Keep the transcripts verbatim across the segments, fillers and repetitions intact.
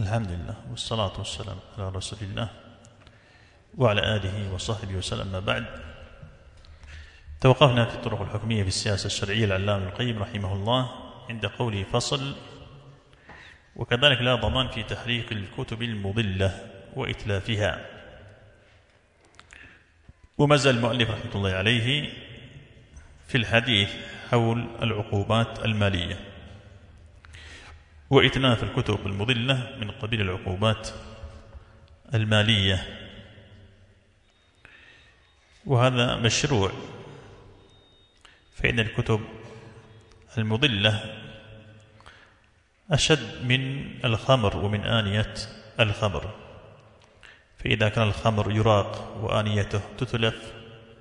الحمد لله والصلاة والسلام على رسول الله وعلى آله وصحبه وسلم. ما بعد، توقفنا في الطرق الحكمية في السياسة الشرعية العلامة ابن القيم رحمه الله عند قوله فصل: وكذلك لا ضمان في تحريق الكتب المضلة وإتلافها. وما زال المؤلف رحمه الله عليه في الحديث حول العقوبات المالية وإتلاف الكتب المضلة من قبيل العقوبات المالية، وهذا مشروع، فإن الكتب المضلة أشد من الخمر ومن آنية الخمر، فإذا كان الخمر يراق وآنيته تتلف،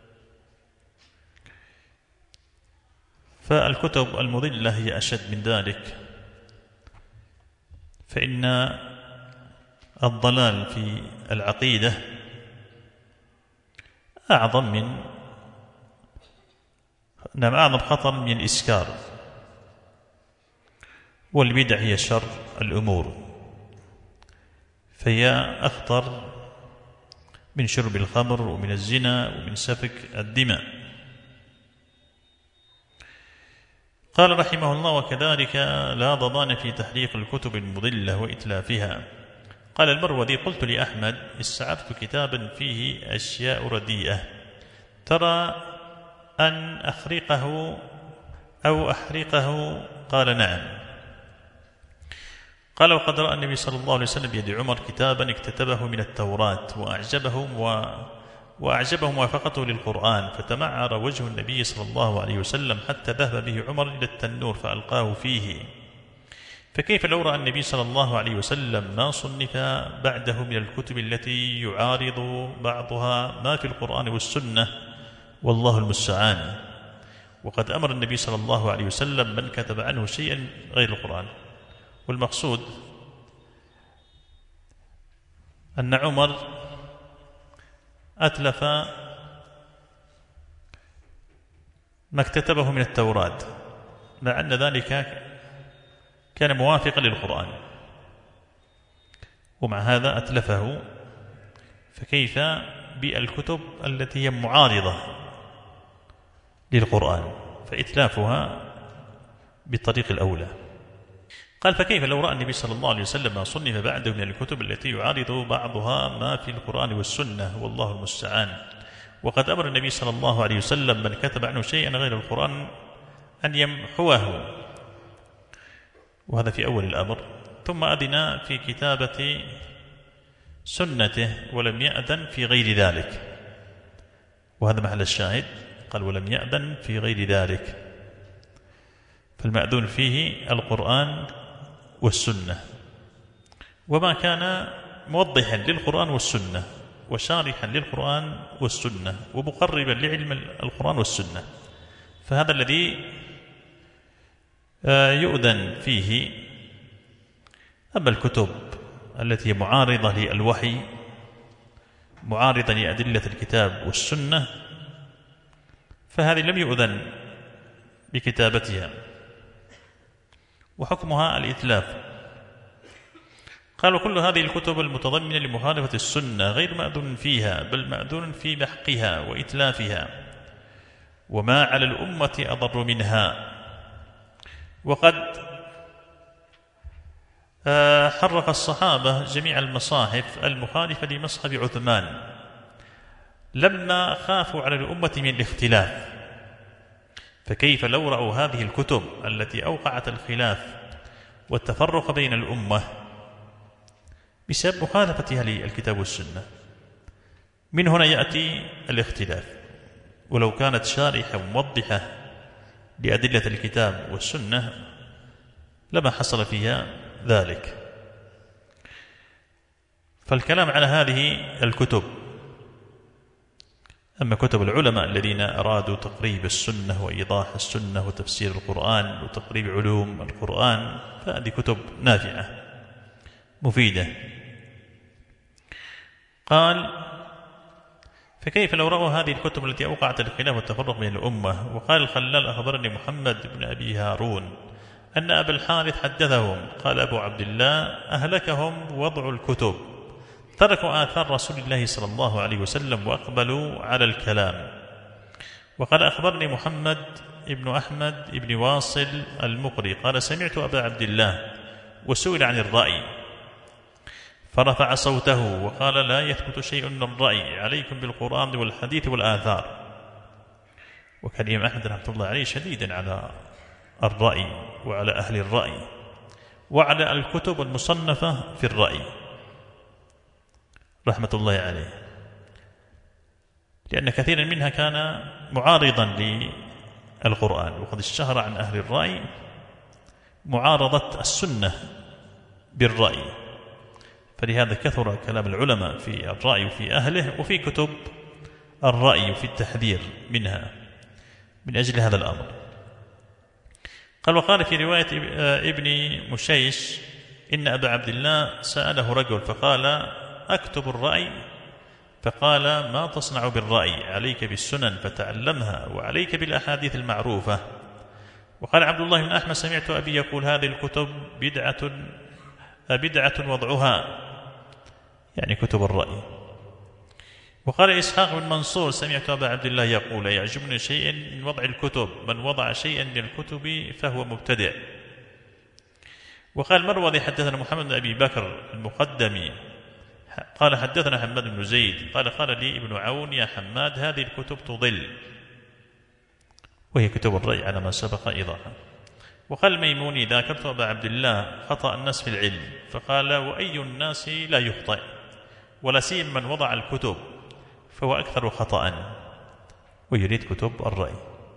فالكتب المضلة هي أشد من ذلك، فإن الضلال في العقيدة أعظم من نعم أعظم خطر من الإسكار، والبدع هي شر الأمور، فهي أخطر من شرب الخمر ومن الزنا ومن سفك الدماء. قال رحمه الله: وكذلك لا ضمان في تحريق الكتب المضلة وإتلافها. قال المروذي: قلت لأحمد: استعرت كتابا فيه أشياء رديئة، ترى أن أخرقه أو أحرقه؟ قال: نعم. قال: وقد رأى النبي صلى الله عليه وسلم بيد عمر كتابا اكتتبه من التوراة وأعجبهم و... وأعجبه موافقته للقرآن، فتمعر وجه النبي صلى الله عليه وسلم حتى ذهب به عمر إلى التنور فألقاه فيه. فكيف لو رأى النبي صلى الله عليه وسلم ما صنف بعده من الكتب التي يعارض بعضها ما في القرآن والسنة، والله المستعان. وقد أمر النبي صلى الله عليه وسلم من كتب عنه شيئا غير القرآن. والمقصود أن عمر أتلف ما اكتتبه من التوراة، مع أن ذلك كان موافقا للقرآن، ومع هذا أتلفه، فكيف بالكتب التي هي معارضة للقرآن؟ فإتلافها بالطريق الأولى. قال: فكيف لو رأى النبي صلى الله عليه وسلم ما صنف بعده من الكتب التي يعارض بعضها ما في القرآن والسنة، والله المستعان. وقد أمر النبي صلى الله عليه وسلم من كتب عنه شيئا غير القرآن أن يمحوه، وهذا في أول الأمر، ثم أذن في كتابة سنته ولم يأذن في غير ذلك، وهذا محل الشاهد. قال: ولم يأذن في غير ذلك، فالمأذون فيه القرآن والسنة، وما كان موضحا للقرآن والسنة وشارحا للقرآن والسنة ومقربا لعلم القرآن والسنة، فهذا الذي يؤذن فيه. أما الكتب التي هي معارضة للوحي، معارضة لأدلة الكتاب والسنة، فهذه لم يؤذن بكتابتها، وحكمها الإتلاف. قالوا: كل هذه الكتب المتضمنة لمخالفة السنة غير مأذون فيها، بل مأذون في محقها وإتلافها، وما على الأمة أضر منها. وقد حرق الصحابة جميع المصاحف المخالفة لمصحف عثمان لما خافوا على الأمة من الاختلاف، فكيف لو رأوا هذه الكتب التي أوقعت الخلاف والتفرق بين الأمة بسبب مخالفتها للكتاب والسنة؟ من هنا يأتي الاختلاف، ولو كانت شارحة وموضحة لأدلة الكتاب والسنة لما حصل فيها ذلك. فالكلام على هذه الكتب. أما كتب العلماء الذين أرادوا تقريب السنة وإيضاح السنة وتفسير القرآن وتقريب علوم القرآن، فهذه كتب نافعة مفيدة. قال: فكيف لو رأوا هذه الكتب التي أوقعت الخلاف والتفرق بين الأمة؟ وقال الخلال: أخبرني محمد بن أبي هارون أن أبا الحارث حدثهم قال أبو عبد الله أهلكهم وضع الكتب، تركوا آثار رسول الله صلى الله عليه وسلم وأقبلوا على الكلام. وقال أخبرني محمد ابن أحمد ابن واصل المقري قال سمعت أبا عبد الله وسئل عن الرأي فرفع صوته وقال لا يثبت شيء من الرأي، عليكم بالقرآن والحديث والآثار. وكان الإمام أحمد رحمه الله عليه شديدا على الرأي وعلى أهل الرأي وعلى الكتب المصنفة في الرأي رحمة الله عليه، لأن كثيرا منها كان معارضا للقرآن، وقد اشتهر عن أهل الرأي معارضة السنة بالرأي، فلهذا كثر كلام العلماء في الرأي وفي أهله وفي كتب الرأي وفي التحذير منها من أجل هذا الأمر. قال وقال في رواية ابن مشيش إن أبا عبد الله سأله رجل فقال أكتب الرأي؟ فقال ما تصنع بالرأي، عليك بالسنن فتعلمها وعليك بالأحاديث المعروفة. وقال عبد الله بن أحمد سمعت أبي يقول هذه الكتب بدعة بدعة وضعها، يعني كتب الرأي. وقال إسحاق بن منصور سمعت أبا عبد الله يقول يعجبني شيء من وضع الكتب، من وضع شيئا من الكتب فهو مبتدع. وقال مروذي حدثنا محمد بن أبي بكر المقدمي قال حدثنا حماد بن زيد قال قال لي ابن عون يا حماد هذه الكتب تضل، وهي كتب الرأي على ما سبق إيضاحا. وقال الميموني ذاكرت أبا عبد الله خطأ الناس في العلم، فقال وأي الناس لا يخطئ ولا سيما من وضع الكتب فهو أكثر خطأ، ويريد كتب الرأي.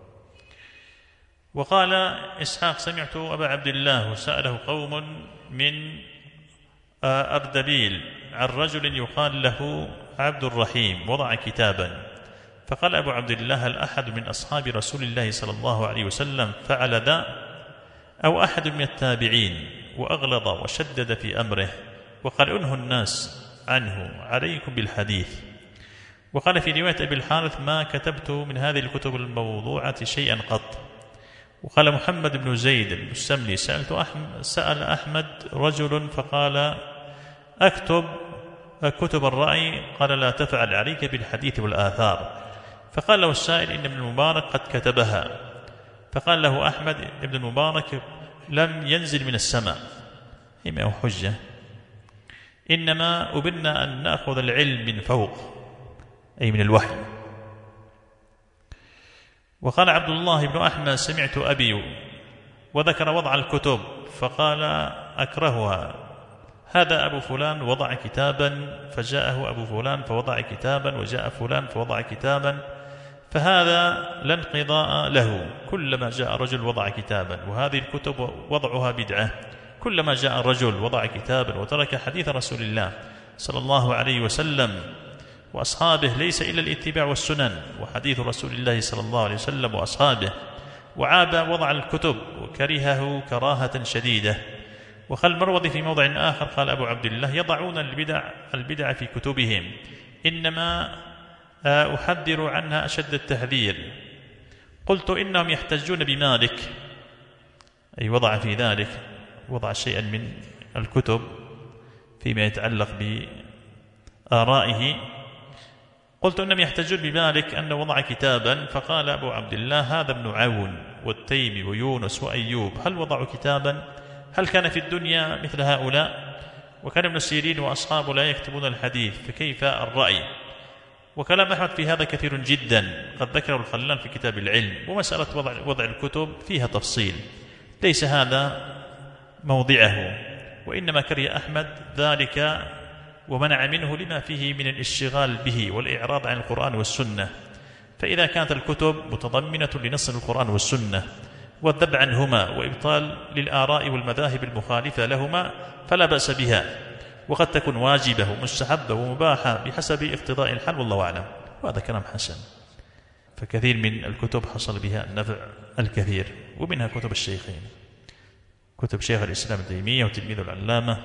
وقال إسحاق سمعت أبا عبد الله وسأله قوم من أردبيل عن رجل يقال له عبد الرحيم وضع كتابا، فقال أبو عبد الله هل أحد من أصحاب رسول الله صلى الله عليه وسلم فعل ذا أو أحد من التابعين؟ وأغلظ وشدد في أمره، وقال أنهوا الناس عنه عليكم بالحديث. وقال في رواية أبي الحارث ما كتبت من هذه الكتب الموضوعة شيئا قط. وقال محمد بن زيد المستملي سألت أحمد سأل أحمد رجل فقال أكتب كتب الرأي؟ قال لا تفعل، عليك بالحديث والآثار. فقال له السائل إن ابن المبارك قد كتبها، فقال له أحمد ابن المبارك لم ينزل من السماء، إما حجة، إنما أبرنا أن نأخذ العلم من فوق أي من الوحي. وقال عبد الله بن أحمد سمعت أبي وذكر وضع الكتب فقال أكرهها، هذا أبو فلان وضع كتابا فجاءه أبو فلان فوضع كتابا وجاء فلان فوضع كتابا، فهذا لا انقضاء له، كلما جاء رجل وضع كتابا، وهذه الكتب وضعها بدعة، كلما جاء رجل وضع كتابا وترك حديث رسول الله صلى الله عليه وسلم وأصحابه ليس إلا الاتباع والسنن وحديث رسول الله صلى الله عليه وسلم وأصحابه، وعاب وضع الكتب وكرهه كراهة شديدة. وقال المروذي في موضع آخر قال أبو عبد الله يضعون البدع البدع في كتبهم، إنما أحذر عنها أشد التحذير. قلت إنهم يحتجون بمالك، أي وضع في ذلك وضع شيئا من الكتب فيما يتعلق بآرائه. قلت إنهم يحتجون بمالك أنه وضع كتابا، فقال أبو عبد الله هذا ابن عون والتيمي ويونس وأيوب هل وضعوا كتابا؟ هل كان في الدنيا مثل هؤلاء؟ وكان ابن سيرين وأصحابه لا يكتبون الحديث، فكيف الرأي؟ وكلام أحمد في هذا كثير جدا، قد ذكره الخلال في كتاب العلم. ومسألة وضع, وضع الكتب فيها تفصيل، ليس هذا موضعه، وإنما كره أحمد ذلك ومنع منه لما فيه من الاشتغال به والإعراض عن القرآن والسنة. فإذا كانت الكتب متضمنة لنص القرآن والسنة والذب عنهما وإبطال للآراء والمذاهب المخالفة لهما فلا بأس بها، وقد تكون واجبة ومستحبة ومباحة بحسب اقتضاء الحال، والله أعلم، وهذا كلام حسن. فكثير من الكتب حصل بها النفع الكثير، ومنها كتب الشيخين، كتب شيخ الإسلام ابن تيمية وتلميذ العلامة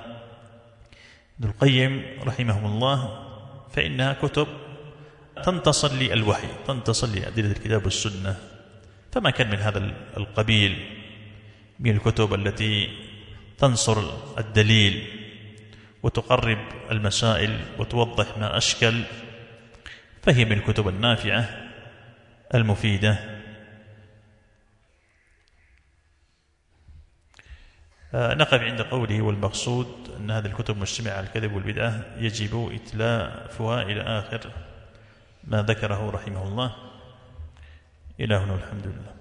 ابن القيم رحمهم الله، فإنها كتب تنتصر للوحي، تنتصر لأدلة الكتاب والسنة، فما كان من هذا القبيل من الكتب التي تنصر الدليل وتقرب المسائل وتوضح ما أشكل، فهي من الكتب النافعة المفيدة. نقف عند قوله والمقصود أن هذه الكتب مجتمعة على الكذب والبدعة يجب إتلافها إلى آخر ما ذكره رحمه الله. إلهنا الحمد لله.